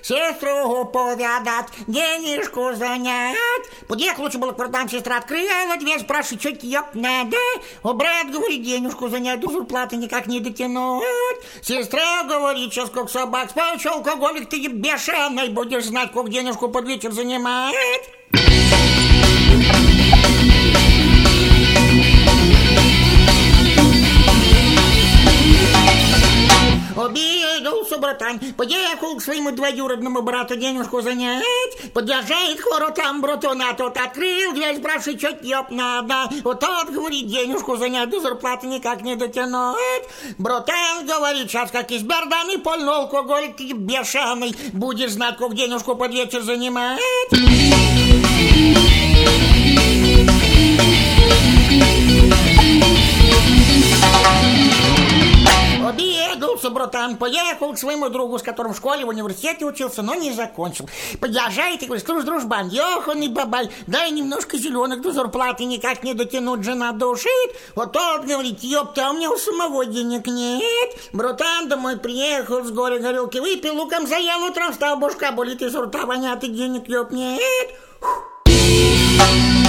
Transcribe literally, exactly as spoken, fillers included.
сестру повидать, денежку занять. Подъехал, лучше было к воротам, сестра открыла дверь, спрашивает, что тебе надо? О, брат, говорит, денежку занять, до зарплаты никак не дотянуть. Сестра говорит, сейчас как собак спать, алкоголик ты бешеный, будешь знать, как денежку под вечер занимать. Обиделся братан, поехал к своему двоюродному брату денежку занять. Подъезжает к воротам братан, а тот открыл дверь, спрашивает, что тебе надо? Вот тот говорит, денежку занять, до зарплаты никак не дотянуть. Братан говорит, сейчас как из берданы польно, алкоголик ты бешеный, будешь знать, как денежку под вечер занимать. Обиделся братан, поехал к своему другу, с которым в школе, в университете учился, но не закончил. Подъезжает и говорит, слушай, дружбан, еханый бабай, дай немножко зеленых, до зарплаты никак не дотянуть, жена душит. Вот тот говорит, ёпта, а у меня у самого денег нет. Братан домой приехал, с горя горелки выпил, луком заел, утром встал, башка болит, из рта вонят, и денег ёп нет.